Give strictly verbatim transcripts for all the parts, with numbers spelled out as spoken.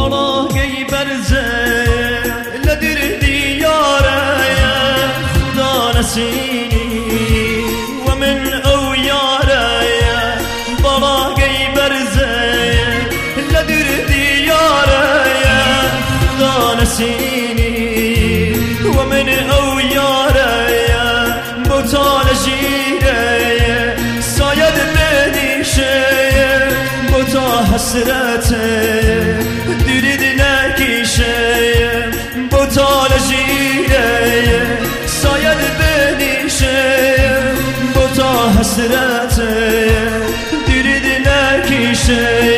بالاقی برزه لدر دیاره خدا نسینی و من او یاره بالاقی برزه لدر دیاره خدا نسینی و من او یاره بوتال جیره ساید منیشه بوتا حسرته دیرید نکیشه بوتال جیره ساید منیشه بوتا حسرته دیرید نکیشه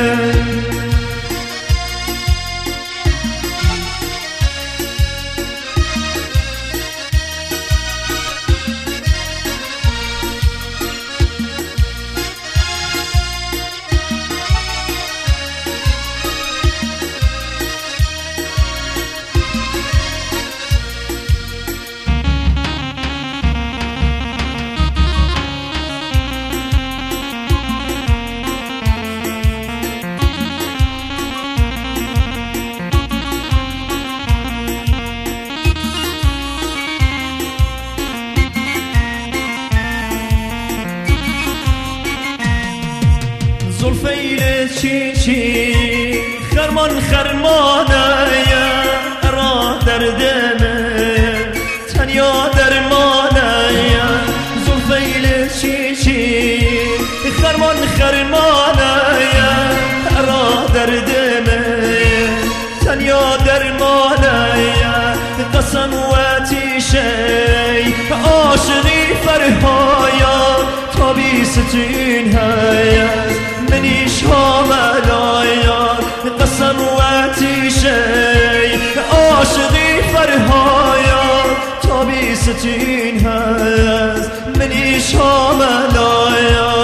زلفیل چی چی خرمان خرمانه را دردمه تنیا درمانه زلفیل چی چی خرمان خرمانه را دردمه تنیا درمانه قسم و تیشی عاشقی فرهایا تابی ستین هیت منیش حاملایا قسم و تیشی عاشقی فرهایا تابی ستین هست منیش حاملایا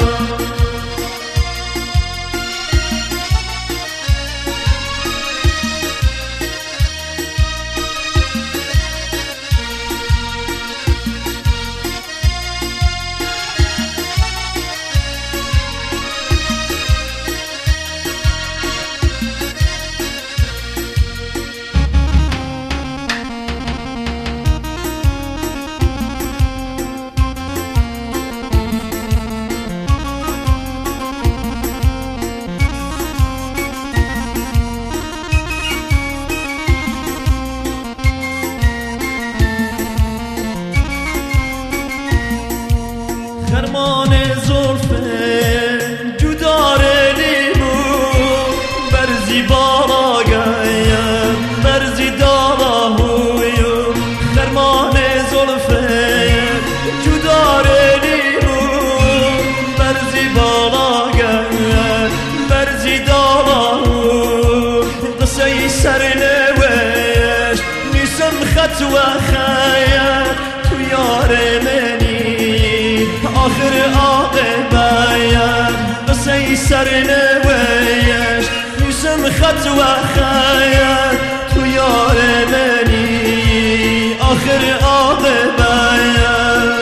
خرمان زلفه جدار لیمو برزی بالا گایم برزی دالا هویو خرمان زلفه جدار لیمو برزی بالا گایم برزی دالا هو قصه سر نوش نیسم خط و خیر تو یار منی آخر عاقبایم قصه سر نویش نیسم خط و خیر تو یار منی آخر عاقبایم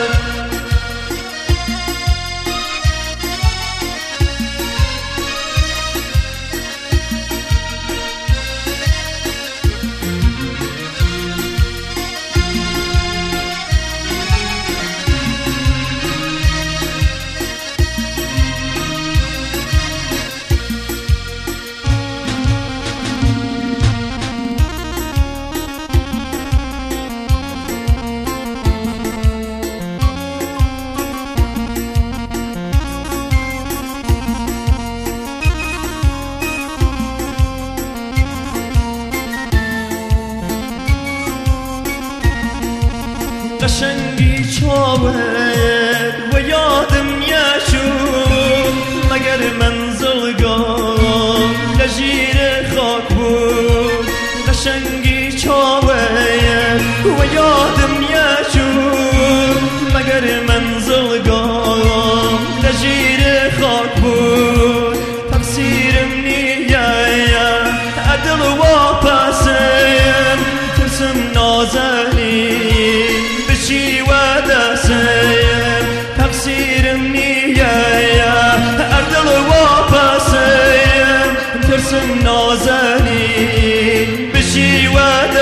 قشنگی چاوت و یادم یشون مگر منزلگاه لجیر خاک بود قشنگی چاوت و یادم یشون مگر منزلگاه لجیر خاک بود تقصیرم نیه عدل و پسیم ترسم نازنی بشی و دسته نازنی بشی و